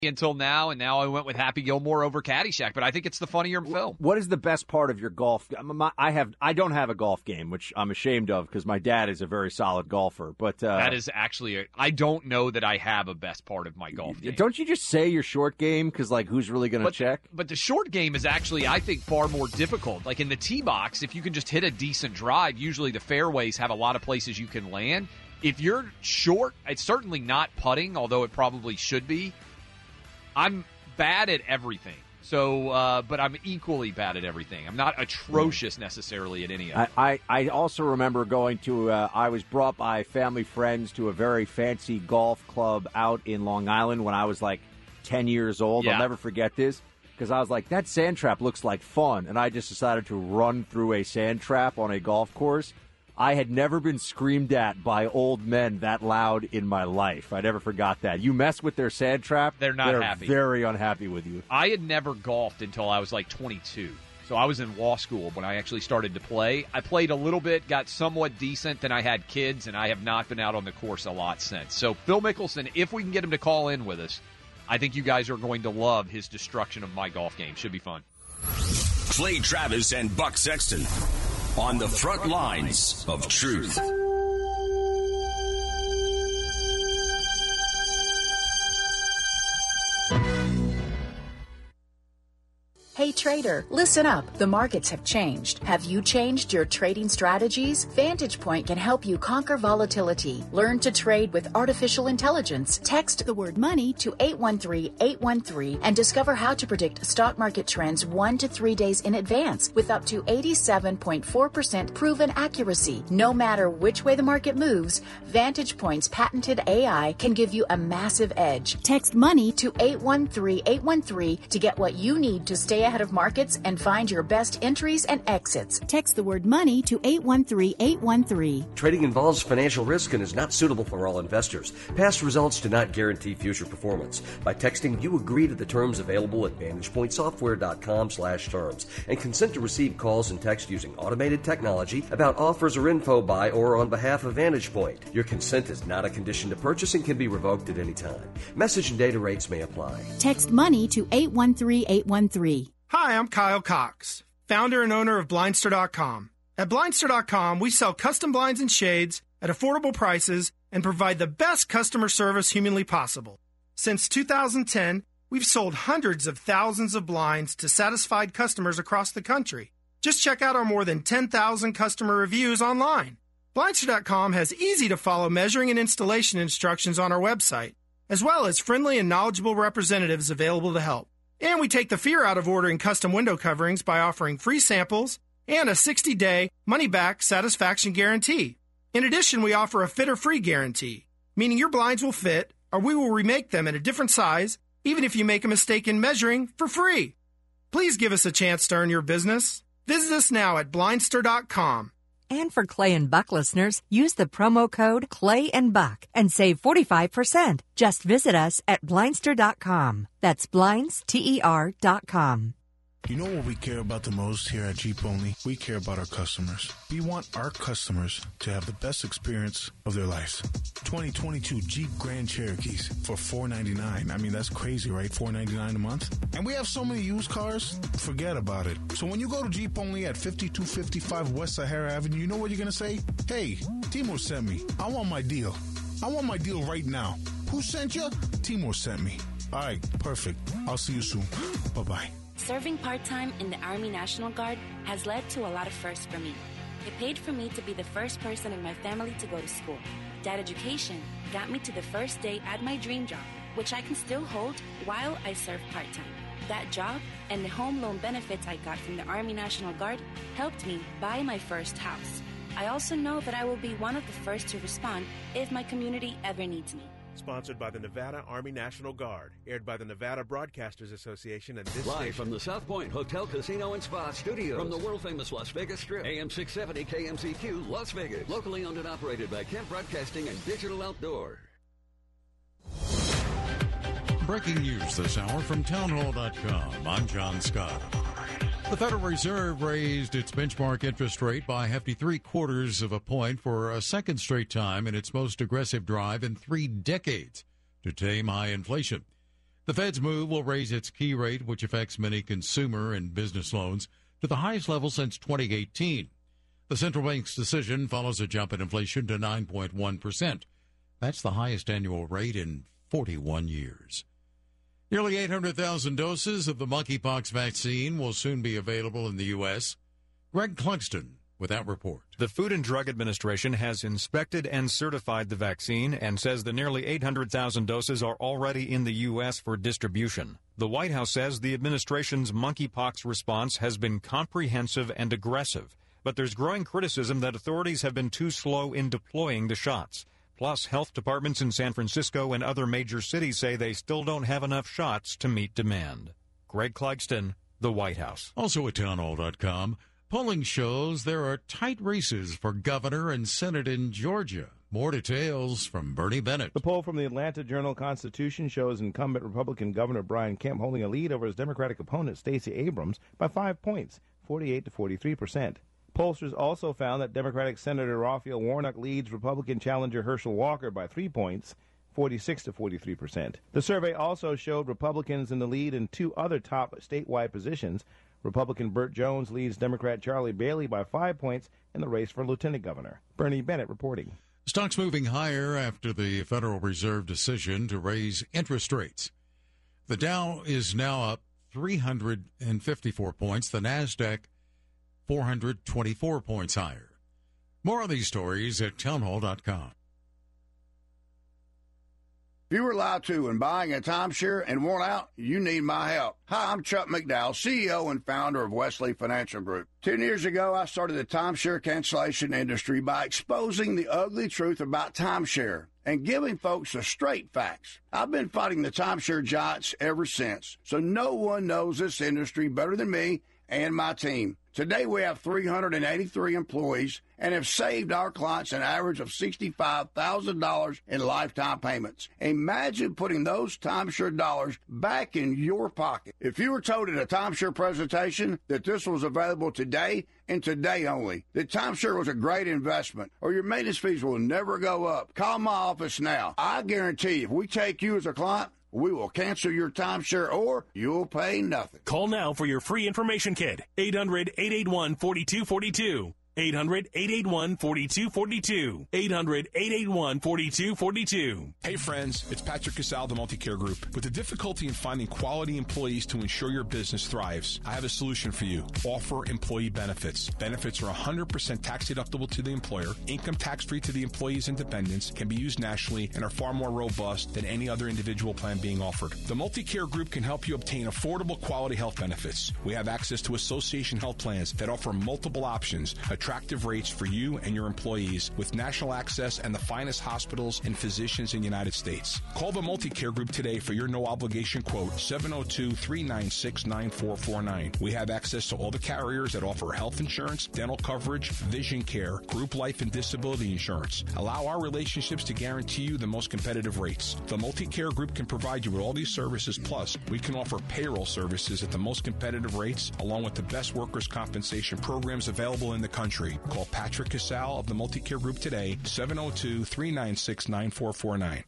until now, and now I went with Happy Gilmore over Caddyshack, but I think it's the funnier film. What is the best part of your golf? I don't have a golf game, which I'm ashamed of because my dad is a very solid golfer. But that is actually, I don't know that I have a best part of my golf game. Don't you just say your short game because, like, who's really going to check? But the short game is actually, I think, far more difficult. Like in the tee box, if you can just hit a decent drive, usually the fairways have a lot of places you can land. If you're short, it's certainly not putting, although it probably should be. I'm bad at everything, so but I'm equally bad at everything. I'm not atrocious necessarily at any of it. I also remember going to, I was brought by family friends to a very fancy golf club out in Long Island when I was like 10 years old. Yeah. I'll never forget this because I was like, that sand trap looks like fun, and I just decided to run through a sand trap on a golf course. I had never been screamed at by old men that loud in my life. I never forgot that. You mess with their sand trap, they're happy. Very unhappy with you. I had never golfed until I was like 22. So I was in law school when I actually started to play. I played a little bit, got somewhat decent, then I had kids, and I have not been out on the course a lot since. So Phil Mickelson, if we can get him to call in with us, I think you guys are going to love his destruction of my golf game. Should be fun. Clay Travis and Buck Sexton on the front lines of truth. Hey trader, listen up. The markets have changed. Have you changed your trading strategies? Vantage Point can help you conquer volatility. Learn to trade with artificial intelligence. Text the word money to 813-813 and discover how to predict stock market trends 1 to 3 days in advance with up to 87.4% proven accuracy. No matter which way the market moves, Vantage Point's patented AI can give you a massive edge. Text money to 813-813 to get what you need to stay ahead of markets and find your best entries and exits. Text the word money to 813-813. Trading involves financial risk and is not suitable for all investors. Past results do not guarantee future performance. By texting, you agree to the terms available at VantagePointSoftware.com/terms and consent to receive calls and text using automated technology about offers or info by or on behalf of Vantage Point. Your consent is not a condition to purchase and can be revoked at any time. Message and data rates may apply. Text money to 813-813. Hi, I'm Kyle Cox, founder and owner of Blindster.com. At Blindster.com, we sell custom blinds and shades at affordable prices and provide the best customer service humanly possible. Since 2010, we've sold hundreds of thousands of blinds to satisfied customers across the country. Just check out our more than 10,000 customer reviews online. Blindster.com has easy-to-follow measuring and installation instructions on our website, as well as friendly and knowledgeable representatives available to help. And we take the fear out of ordering custom window coverings by offering free samples and a 60-day money-back satisfaction guarantee. In addition, we offer a fit-or-free guarantee, meaning your blinds will fit or we will remake them in a different size, even if you make a mistake in measuring, for free. Please give us a chance to earn your business. Visit us now at Blindster.com. And for Clay and Buck listeners, use the promo code Clay and Buck and save 45%. Just visit us at Blindster.com. That's BlindsTER.com. You know what we care about the most here at Jeep Only? We care about our customers. We want our customers to have the best experience of their lives. 2022 Jeep Grand Cherokees for $499. I mean, that's crazy, right? $499 a month? And we have so many used cars, forget about it. So when you go to Jeep Only at 5255 West Sahara Avenue, you know what you're going to say? Hey, Timur sent me. I want my deal. I want my deal right now. Who sent you? Timur sent me. All right, perfect. I'll see you soon. Bye-bye. Serving part-time in the Army National Guard has led to a lot of firsts for me. It paid for me to be the first person in my family to go to school. That education got me to the first day at my dream job, which I can still hold while I serve part-time. That job and the home loan benefits I got from the Army National Guard helped me buy my first house. I also know that I will be one of the first to respond if my community ever needs me. Sponsored by the Nevada Army National Guard. Aired by the Nevada Broadcasters Association and this Live station. from the South Point Hotel, Casino, and Spa Studios. From the world-famous Las Vegas Strip. AM 670 KMCQ, Las Vegas. Locally owned and operated by Kent Broadcasting and Digital Outdoor. Breaking news this hour from townhall.com. I'm John Scott. The Federal Reserve raised its benchmark interest rate by a hefty 0.75 of a point for a second straight time in its most aggressive drive in 3 decades to tame high inflation. The Fed's move will raise its key rate, which affects many consumer and business loans, to the highest level since 2018. The central bank's decision follows a jump in inflation to 9.1%. That's the highest annual rate in 41 years. Nearly 800,000 doses of the monkeypox vaccine will soon be available in the U.S. Greg Clugston with that report. The Food and Drug Administration has inspected and certified the vaccine and says the nearly 800,000 doses are already in the U.S. for distribution. The White House says the administration's monkeypox response has been comprehensive and aggressive, but there's growing criticism that authorities have been too slow in deploying the shots. Plus, health departments in San Francisco and other major cities say they still don't have enough shots to meet demand. Greg Clugston, the White House. Also at townhall.com, polling shows there are tight races for governor and Senate in Georgia. More details from Bernie Bennett. The poll from the Atlanta Journal-Constitution shows incumbent Republican Governor Brian Kemp holding a lead over his Democratic opponent Stacey Abrams by 5 points, 48 to 43%. Pollsters also found that Democratic Senator Raphael Warnock leads Republican challenger Herschel Walker by 3 points, 46 to 43%. The survey also showed Republicans in the lead in 2 other top statewide positions. Republican Burt Jones leads Democrat Charlie Bailey by 5 points in the race for lieutenant governor. Bernie Bennett reporting. Stocks moving higher after the Federal Reserve decision to raise interest rates. The Dow is now up 354 points. The NASDAQ 424 points higher. More of these stories at townhall.com. If you were lied to when buying a timeshare and want out, you need my help. Hi, I'm Chuck McDowell, CEO and founder of Wesley Financial Group. 10 years ago, I started the timeshare cancellation industry by exposing the ugly truth about timeshare and giving folks the straight facts. I've been fighting the timeshare giants ever since, so no one knows this industry better than me and my team. Today, we have 383 employees and have saved our clients an average of $65,000 in lifetime payments. Imagine putting those timeshare dollars back in your pocket. If you were told at a timeshare presentation that this was available today and today only, that timeshare was a great investment or your maintenance fees will never go up, call my office now. I guarantee you, if we take you as a client, we will cancel your timeshare or you'll pay nothing. Call now for your free information kit. 800-881-4242. 800-881-4242. 800-881-4242. Hey friends, it's Patrick Casal, the Multicare Group. With the difficulty in finding quality employees to ensure your business thrives, I have a solution for you. Offer employee benefits. Benefits are 100% tax deductible to the employer, income tax-free to the employees and dependents, can be used nationally, and are far more robust than any other individual plan being offered. The Multicare Group can help you obtain affordable quality health benefits. We have access to association health plans that offer multiple options, attractive rates for you and your employees, with national access and the finest hospitals and physicians in the United States. Call the Multicare Group today for your no-obligation quote, 702-396-9449. We have access to all the carriers that offer health insurance, dental coverage, vision care, group life and disability insurance. Allow our relationships to guarantee you the most competitive rates. The Multicare Group can provide you with all these services, plus we can offer payroll services at the most competitive rates, along with the best workers' compensation programs available in the country. Call Patrick Casal of the Multicare Group today, 702-396-9449.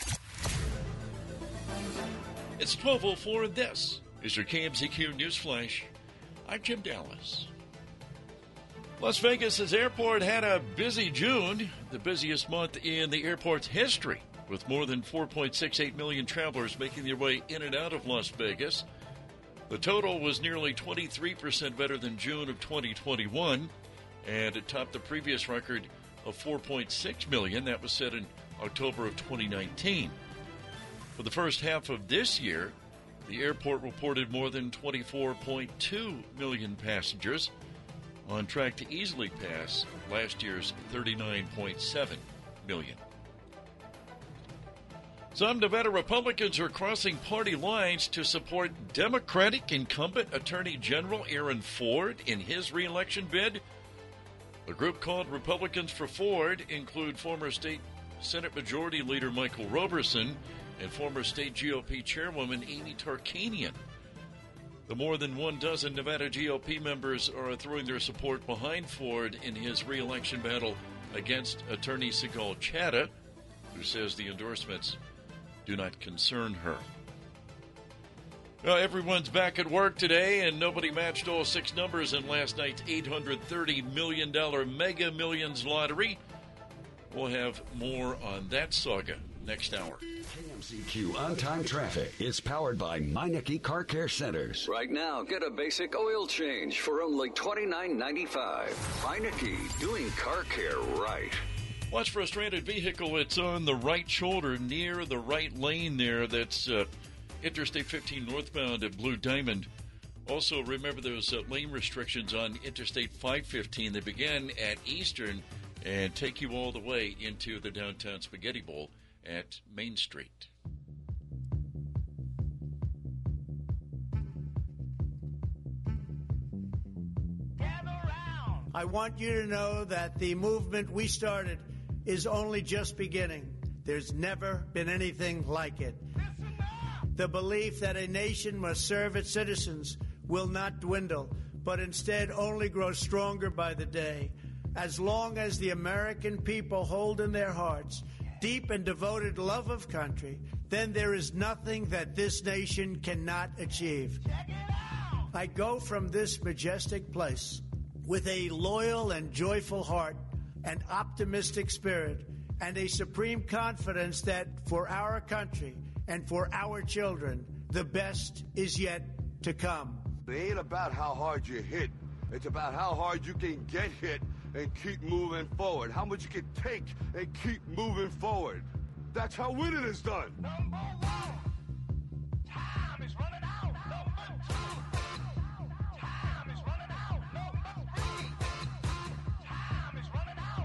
It's 12:04 and this is your KMZQ News Flash. I'm Jim Dallas. Las Vegas's airport had a busy June, the busiest month in the airport's history, with more than 4.68 million travelers making their way in and out of Las Vegas. The total was nearly 23% better than June of 2021, and it topped the previous record of 4.6 million that was set in October of 2019. For the first half of this year, the airport reported more than 24.2 million passengers, on track to easily pass last year's 39.7 million. Some Nevada Republicans are crossing party lines to support Democratic incumbent Attorney General Aaron Ford in his re-election bid. The group called Republicans for Ford include former state Senate Majority Leader Michael Roberson and former state GOP Chairwoman Amy Tarkanian. The more than 12 Nevada GOP members are throwing their support behind Ford in his re-election battle against Attorney Sigal Chattah, who says the endorsements do not concern her. Everyone's back at work today, and nobody matched all 6 numbers in last night's $830 million Mega Millions lottery. We'll have more on that saga next hour. KMCQ on-time traffic is powered by Meineke Car Care Centers. Right now, get a basic oil change for only $29.95. Meineke, doing car care right. Watch for a stranded vehicle. It's on the right shoulder near the right lane there. That's Interstate 15 northbound at Blue Diamond. Also, remember those lane restrictions on Interstate 515. They begin at Eastern and take you all the way into the downtown Spaghetti Bowl at Main Street. I want you to know that the movement we started is only just beginning. There's never been anything like it. The belief that a nation must serve its citizens will not dwindle, but instead only grow stronger by the day. As long as the American people hold in their hearts deep and devoted love of country, then there is nothing that this nation cannot achieve. I go from this majestic place with a loyal and joyful heart, an optimistic spirit, and a supreme confidence that for our country and for our children, the best is yet to come. It ain't about how hard you hit. It's about how hard you can get hit and keep moving forward. How much you can take and keep moving forward. That's how winning is done. Number one. Time is running out. Number two. Time is running out. Number three. Time is running out.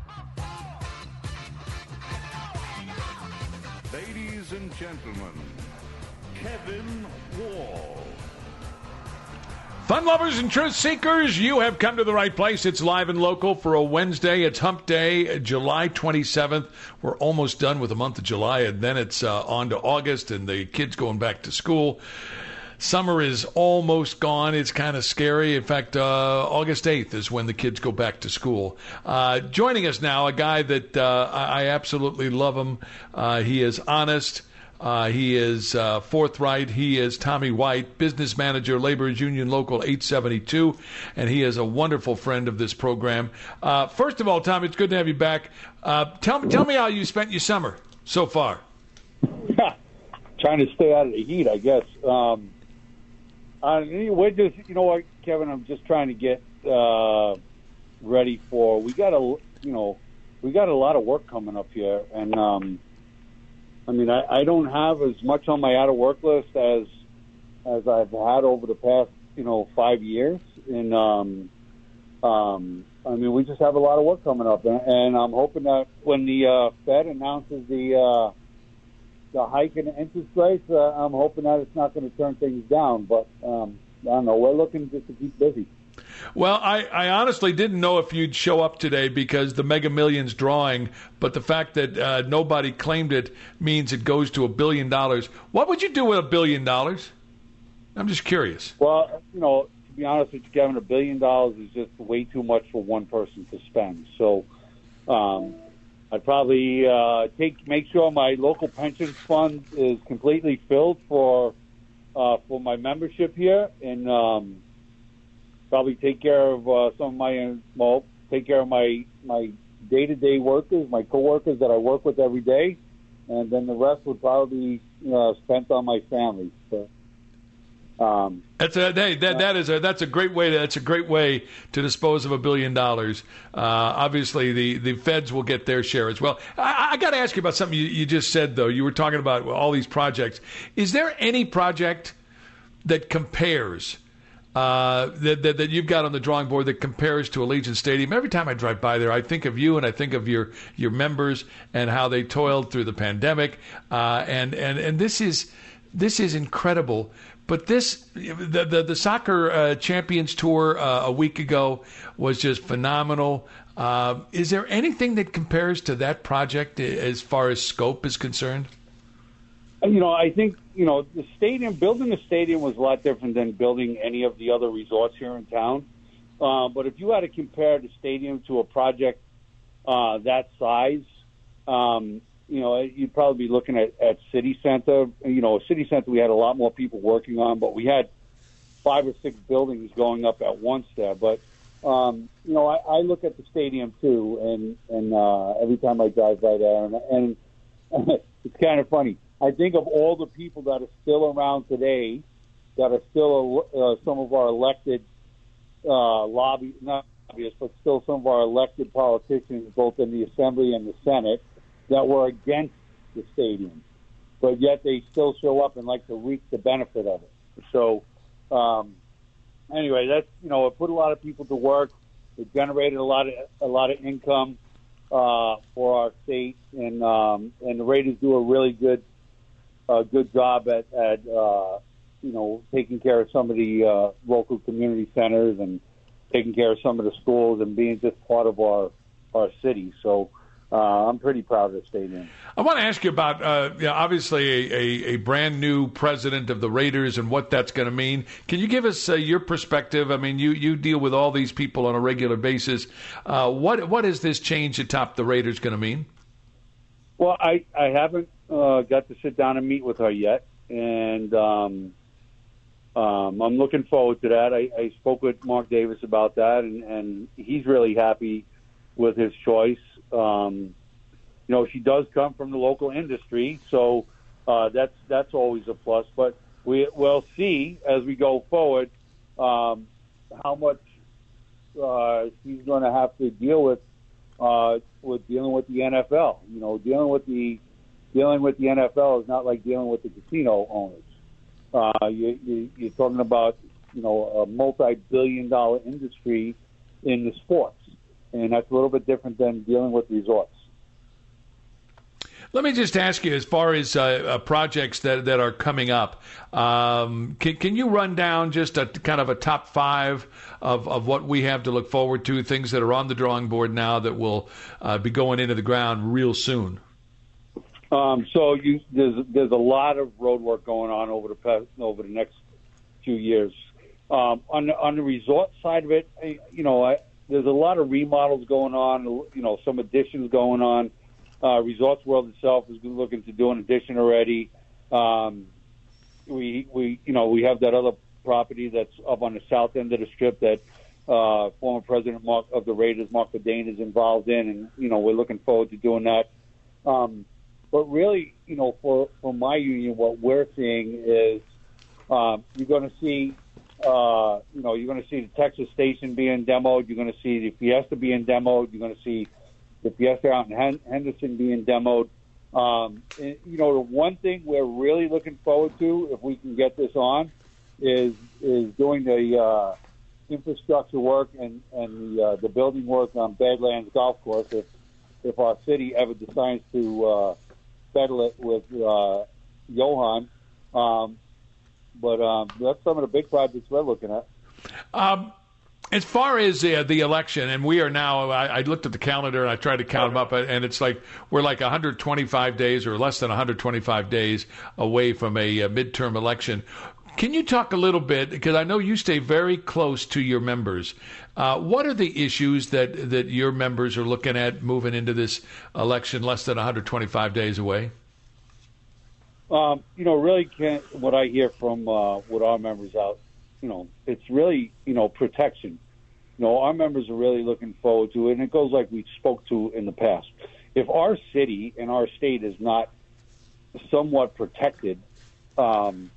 Number four. Ladies and gentlemen, Kevin Wall. Fun lovers and truth seekers, you have come to the right place. It's live and local for a Wednesday. It's Hump Day, July 27th. We're almost done with the month of July, and then it's on to August, and the kids going back to school. Summer is almost gone. It's kind of scary. In fact, August 8th is when the kids go back to school. Joining us now, a guy that I absolutely love him. He is honest. He is forthright. He is Tommy White, business manager, Laborers Union Local 872, and he is a wonderful friend of this program. First of all, Tommy, it's good to have you back. Tell me how you spent your summer so far. Trying to stay out of the heat, I guess. We're just, you know what, Kevin, I'm just trying to get ready for. We got a lot of work coming up here, and I don't have as much on my out-of-work list as I've had over the past, 5 years. And, we just have a lot of work coming up. And I'm hoping that when the Fed announces the hike in the interest rates, I'm hoping that it's not going to turn things down. But, I don't know. We're looking just to keep busy. Well, I honestly didn't know if you'd show up today because the Mega Millions drawing, but the fact that nobody claimed it means it goes to $1 billion. What would you do with $1 billion? I'm just curious. Well, to be honest with you, Kevin, $1 billion is just way too much for one person to spend. So I'd probably make sure my local pension fund is completely filled for my membership here, and probably take care of take care of my day-to-day workers, my coworkers that I work with every day, and then the rest would probably be spent on my family. So, that's a great way. That's a great way to dispose of $1 billion. Obviously, the feds will get their share as well. I got to ask you about something you just said, though. You were talking about all these projects. Is there any project that compares? That you've got on the drawing board that compares to Allegiant Stadium? Every time I drive by there, I think of you and I think of your members and how they toiled through the pandemic. And this is incredible. But the soccer Champions Tour a week ago was just phenomenal. Is there anything that compares to that project as far as scope is concerned? I think, building a stadium was a lot different than building any of the other resorts here in town. But if you had to compare the stadium to a project that size, you'd probably be looking at City Center. City Center we had a lot more people working on, but we had 5 or 6 buildings going up at once there. But I look at the stadium too, and every time I drive by there, and it's kind of funny. I think of all the people that are still around today, that are still some of our elected not lobbyists, but still some of our elected politicians, both in the Assembly and the Senate, that were against the stadium, but yet they still show up and like to reap the benefit of it. So, anyway, that's it put a lot of people to work. It generated a lot of income for our state, and the Raiders do a really good job at taking care of some of the local community centers and taking care of some of the schools and being just part of our city. So I'm pretty proud of the stadium. I want to ask you about, obviously, a brand new president of the Raiders and what that's going to mean. Can you give us your perspective? I mean, you deal with all these people on a regular basis. What is this change atop the Raiders going to mean? Well, I haven't got to sit down and meet with her yet, and I'm looking forward to that. I spoke with Mark Davis about that, and he's really happy with his choice. She does come from the local industry, so that's always a plus. But we'll see as we go forward how much she's going to have to deal with dealing with the NFL. Dealing with the NFL is not like dealing with the casino owners. You're talking about a multi-billion-dollar industry in the sports, and that's a little bit different than dealing with resorts. Let me just ask you, as far as projects that are coming up, can you run down just a kind of a top 5 of what we have to look forward to, things that are on the drawing board now that will be going into the ground real soon? So there's a lot of road work going on over the next few years. On the resort side of it, there's a lot of remodels going on. Some additions going on. Resorts World itself is looking to do an addition already. We have that other property that's up on the south end of the strip that former president of the Raiders, Mark Verdane, is involved in, and we're looking forward to doing that. But really, for my union, what we're seeing is you're going to see the Texas Station being demoed. You're going to see the Fiesta being demoed. You're going to see the Fiesta out in Henderson being demoed. The one thing we're really looking forward to, if we can get this on, is doing the infrastructure work and the building work on Badlands Golf Course. If our city ever decides to settle it with Johan, but that's some of the big projects we're looking at. As far as the election, and we are now, I looked at the calendar and I tried to count them up, and it's like we're like 125 days or less than 125 days away from a midterm election. Can you talk a little bit, because I know you stay very close to your members. What are the issues that your members are looking at moving into this election less than 125 days away? Really what I hear from what our members out, it's really, protection. Our members are really looking forward to it, and it goes like we spoke to in the past. If our city and our state is not somewhat protected, then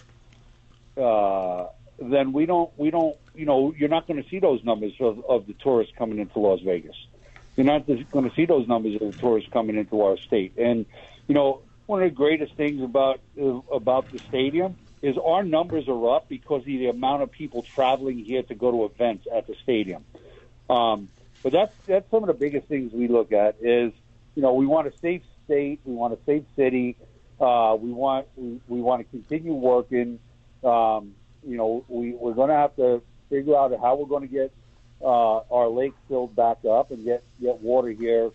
we don't, you're not going to see those numbers of the tourists coming into Las Vegas. You're not going to see those numbers of the tourists coming into our state. And, one of the greatest things about the stadium is our numbers are up because of the amount of people traveling here to go to events at the stadium. But that's some of the biggest things we look at is, we want a safe state, we want a safe city, we want to continue working. We're going to have to figure out how we're going to get our lakes filled back up and get water here.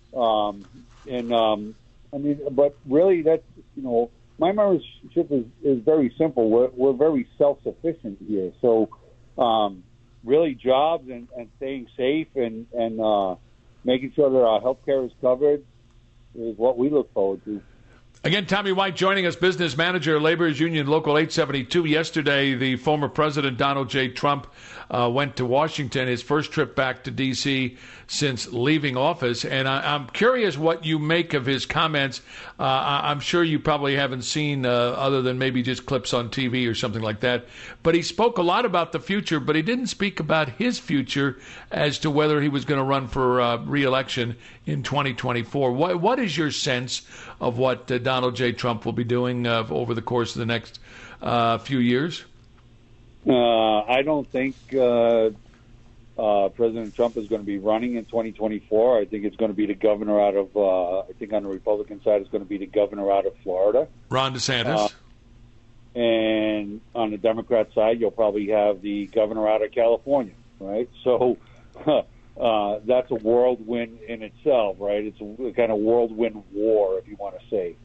But really, that's my membership is very simple. We're very self-sufficient here. So, really, jobs and staying safe and making sure that our health care is covered is what we look forward to. Again, Tommy White joining us, business manager, Laborers Union Local 872. Yesterday, the former President Donald J. Trump went to Washington, his first trip back to D.C. since leaving office. And I'm curious what you make of his comments. I'm sure you probably haven't seen other than maybe just clips on TV or something like that. But he spoke a lot about the future, but he didn't speak about his future as to whether he was going to run for re-election in 2024. What is your sense of what Donald J. Trump will be doing over the course of the next few years? I don't think President Trump is going to be running in 2024. I think it's going to be the governor out of, I think on the Republican side, it's going to be the governor out of Florida. Ron DeSantis. And on the Democrat side, you'll probably have the governor out of California, right? So that's a whirlwind in itself, right? It's a kind of whirlwind war, if you want to say.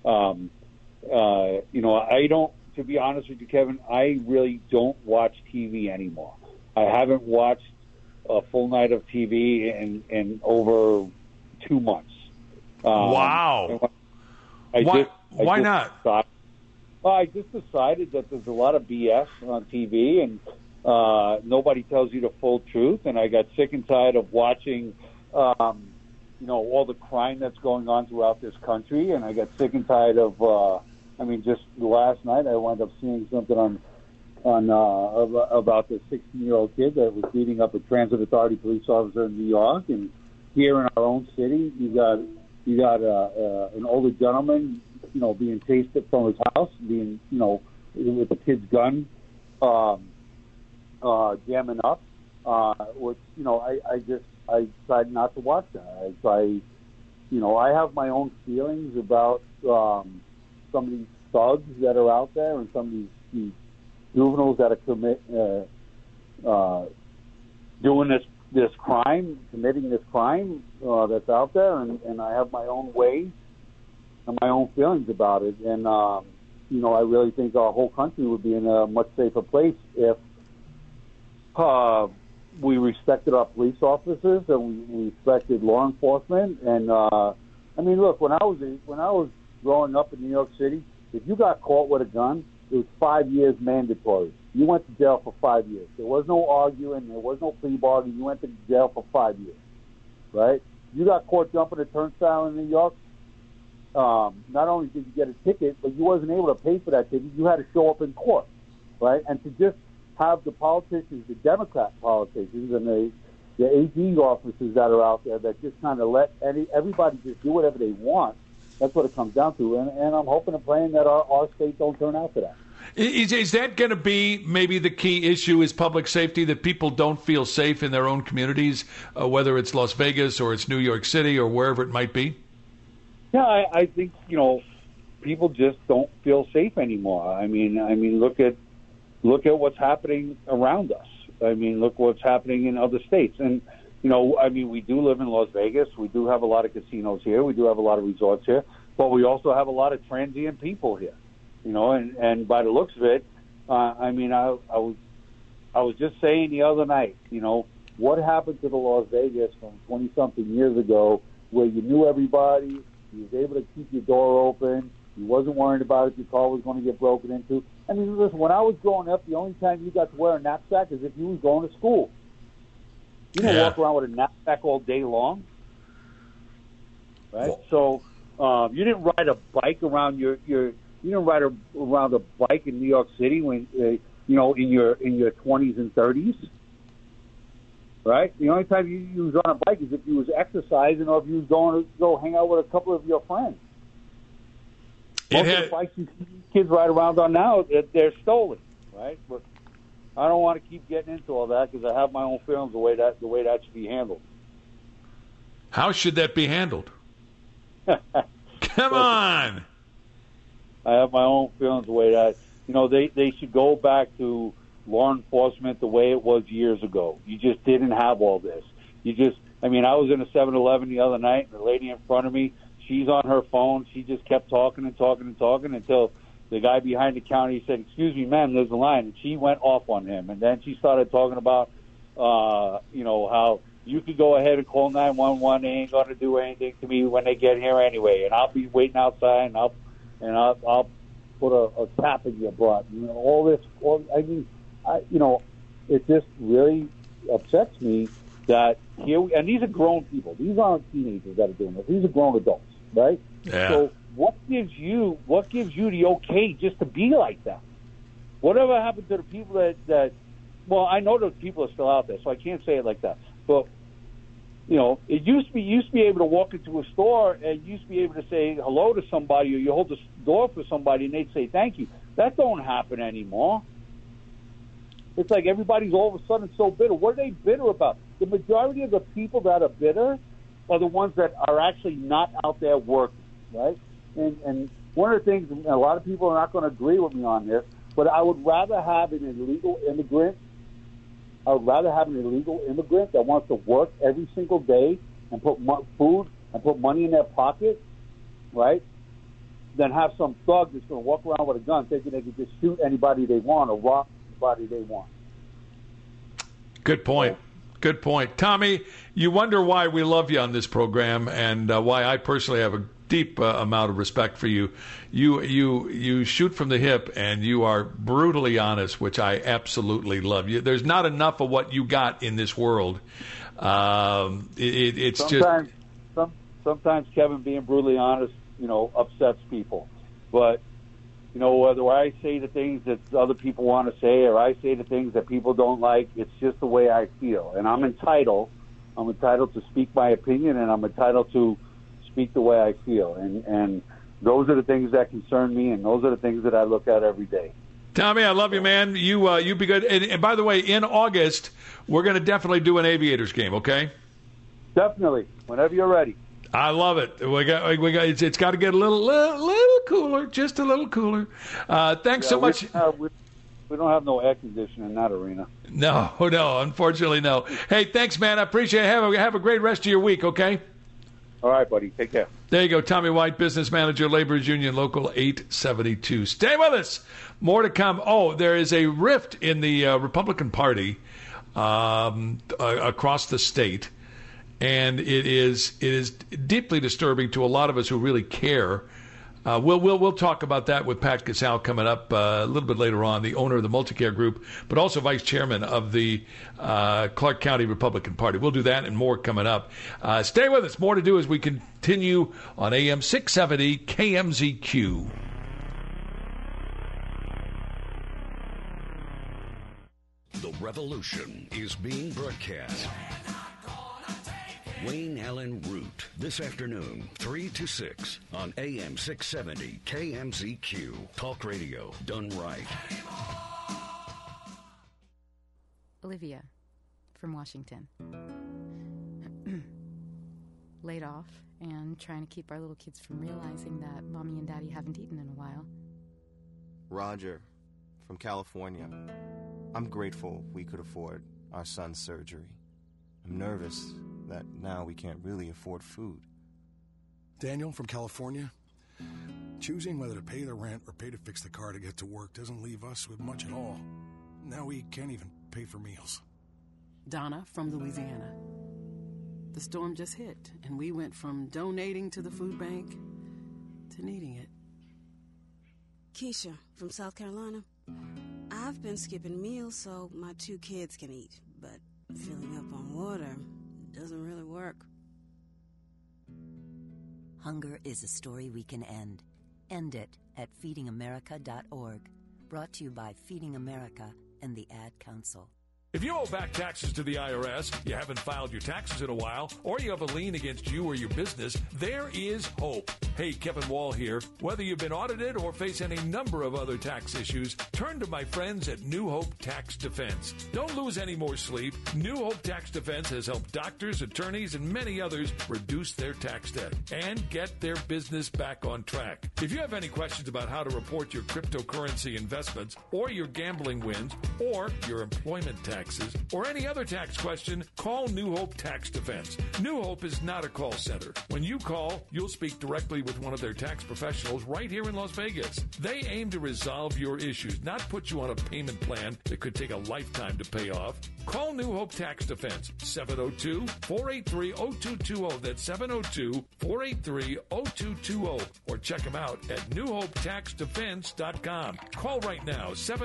I don't, to be honest with you, Kevin, I really don't watch TV anymore. I haven't watched a full night of TV in over 2 months. Wow. Why not? I just decided that there's a lot of BS on TV, and nobody tells you the full truth. And I got sick and tired of watching, all the crime that's going on throughout this country. And I got sick and tired of, just last night I wound up seeing something about the 16-year-old kid that was beating up a transit authority police officer in New York. And here in our own city, you got an older gentleman, being chased from his house, being, with a kid's gun, jamming up, which, I decided not to watch that. I have my own feelings about some of these thugs that are out there and some of these juveniles that are doing this crime, committing this crime that's out there, and I have my own ways and my own feelings about it. And, I really think our whole country would be in a much safer place if we respected our police officers and we respected law enforcement. And, look, when I was growing up in New York City, if you got caught with a gun, it was 5 years mandatory. You went to jail for 5 years. There was no arguing. There was no plea bargain. You went to jail for 5 years, right? You got caught jumping a turnstile in New York. Not only did you get a ticket, but you wasn't able to pay for that ticket. You had to show up in court, right? And to just have the politicians, the Democrat politicians, and the AG officers that are out there that just kind of let everybody just do whatever they want. That's what it comes down to. And I'm hoping and praying that our state don't turn out for that. Is that going to be maybe the key issue is public safety, that people don't feel safe in their own communities, whether it's Las Vegas or it's New York City or wherever it might be? Yeah, I think, people just don't feel safe anymore. I mean, look at what's happening around us. Look what's happening in other states. And, we do live in Las Vegas. We do have a lot of casinos here. We do have a lot of resorts here. But we also have a lot of transient people here, and by the looks of it, I was just saying the other night, what happened to the Las Vegas from 20-something years ago where you knew everybody, you was able to keep your door open, you wasn't worried about if your car was going to get broken into. Listen, when I was growing up, the only time you got to wear a knapsack is if you was going to school. You didn't walk around with a knapsack all day long, right? So you didn't ride a bike around you didn't ride around a bike in New York City when in your 20s and 30s, right? The only time you was on a bike is if you was exercising or if you was going to go hang out with a couple of your friends. Most of the bikes you see kids ride around on now, they're stolen, right? But I don't want to keep getting into all that because I have my own feelings the way that should be handled. How should that be handled? Come on. I have my own feelings the way that, they should go back to law enforcement the way it was years ago. You just didn't have all this. I was in a 7-Eleven the other night, and the lady in front of me, she's on her phone. She just kept talking and talking and talking until the guy behind the counter, he said, "Excuse me, ma'am, there's a line." And she went off on him. And then she started talking about, how you could go ahead and call 911. They ain't going to do anything to me when they get here anyway, and I'll be waiting outside, and I'll put a tap in your blood. You know, all this. It just really upsets me that and these are grown people. These aren't teenagers that are doing this. These are grown adults, right? Yeah. So what gives you the okay just to be like that? Whatever happened to the people that well, I know those people are still out there, so I can't say it like that. But it used to be able to walk into a store and you used to be able to say hello to somebody, or you hold the door for somebody and they'd say thank you. That don't happen anymore. It's like everybody's all of a sudden so bitter. What are they bitter about? The majority of the people that are bitter are the ones that are actually not out there working, right? And one of the things, and a lot of people are not going to agree with me on this, but I would rather have an illegal immigrant. I would rather have an illegal immigrant that wants to work every single day and put food and put money in their pocket, right, than have some thug that's going to walk around with a gun thinking they can just shoot anybody they want or rob anybody they want. Good point. Good point. Tommy, you wonder why we love you on this program and why I personally have a deep amount of respect for you. You shoot from the hip and you are brutally honest, which I absolutely love. There's not enough of what you got in this world. Sometimes Kevin, being brutally honest, upsets people. But whether I say the things that other people want to say or I say the things that people don't like, it's just the way I feel, and I'm entitled to speak my opinion, and I'm entitled to speak the way I feel, and those are the things that concern me, and those are the things that I look at every day. Tommy, I love you, man. You be good. And by the way, in August, we're going to definitely do an Aviators game, okay? Definitely, whenever you're ready. I love it. We got. It's got to get a little cooler, just a little cooler. Thanks so much. We don't have no air conditioning in that arena. No, unfortunately, no. Hey, thanks, man. I appreciate it. Have a great rest of your week, okay? All right, buddy. Take care. There you go. Tommy White, Business Manager, Laborers Union, Local 872. Stay with us. More to come. Oh, there is a rift in the Republican Party across the state, and it is deeply disturbing to a lot of us who really care. We'll talk about that with Pat Casale coming up a little bit later on, the owner of the Multicare Group, but also vice chairman of the Clark County Republican Party. We'll do that and more coming up. Stay with us. More to do as we continue on AM 670 KMZQ. The revolution is being broadcast. Wayne Allen Root, this afternoon, 3 to 6 on AM 670 KMZQ. Talk radio done right. Olivia from Washington. Laid off and trying to keep our little kids from realizing that Mommy and Daddy haven't eaten in a while. Roger from California. I'm grateful we could afford our son's surgery. I'm nervous that now we can't really afford food. Daniel from California. Choosing whether to pay the rent or pay to fix the car to get to work doesn't leave us with much at all. Now we can't even pay for meals. Donna from Louisiana. The storm just hit, and we went from donating to the food bank to needing it. Keisha from South Carolina. I've been skipping meals so my 2 kids can eat, but filling up on water doesn't really work. Hunger is a story we can end. End it at feedingamerica.org. Brought to you by Feeding America and the Ad Council. If you owe back taxes to the IRS, you haven't filed your taxes in a while, or you have a lien against you or your business, there is hope. Hey, Kevin Wall here. Whether you've been audited or face any number of other tax issues, turn to my friends at New Hope Tax Defense. Don't lose any more sleep. New Hope Tax Defense has helped doctors, attorneys, and many others reduce their tax debt and get their business back on track. If you have any questions about how to report your cryptocurrency investments or your gambling wins or your employment taxes or any other tax question, call New Hope Tax Defense. New Hope is not a call center. When you call, you'll speak directly with one of their tax professionals right here in Las Vegas. They aim to resolve your issues, not put you on a payment plan that could take a lifetime to pay off. Call New Hope Tax Defense, 702-483-0220. That's 702-483-0220. Or check them out at newhopetaxdefense.com. Call right now,